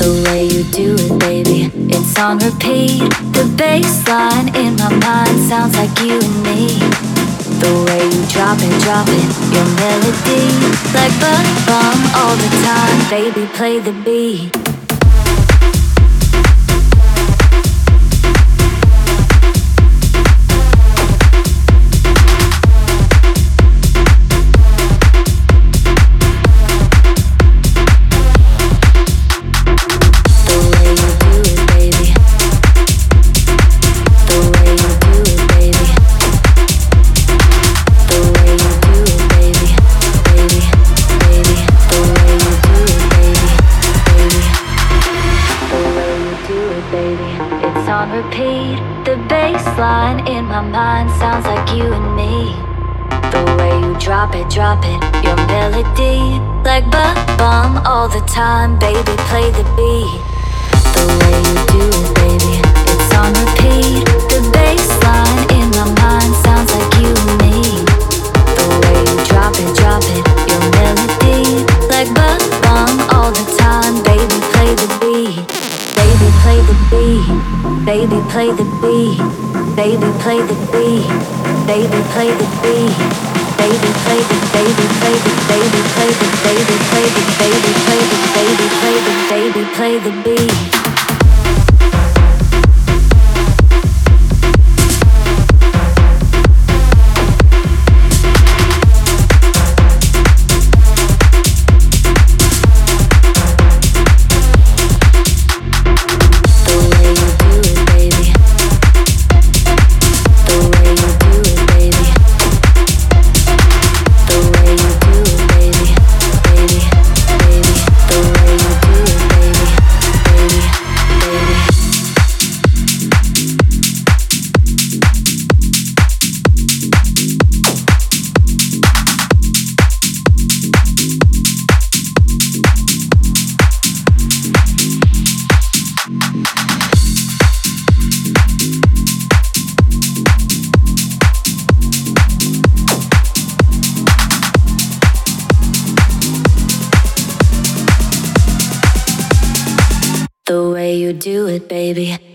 The way you do it, baby, it's on repeat. The bass line in my mind sounds like you and me. The way you drop it, your melody, like bum all the time. Baby, play the beat. Repeat. The bass line in my mind sounds like you and me. The way you drop it, your melody, like bum all the time. Baby, play the beat. The way you do it, baby, it's on repeat. The bass line in my mind sounds like you and me. The way you drop it, your melody, like bum all the time. Baby, play the beat. Baby, play the beat. Baby, play the beat. Baby, play the beat. Baby, play the beat. Baby, play the baby, play the baby, play the baby, play the baby, play the baby, play the baby, play the beat. The way you do it, baby.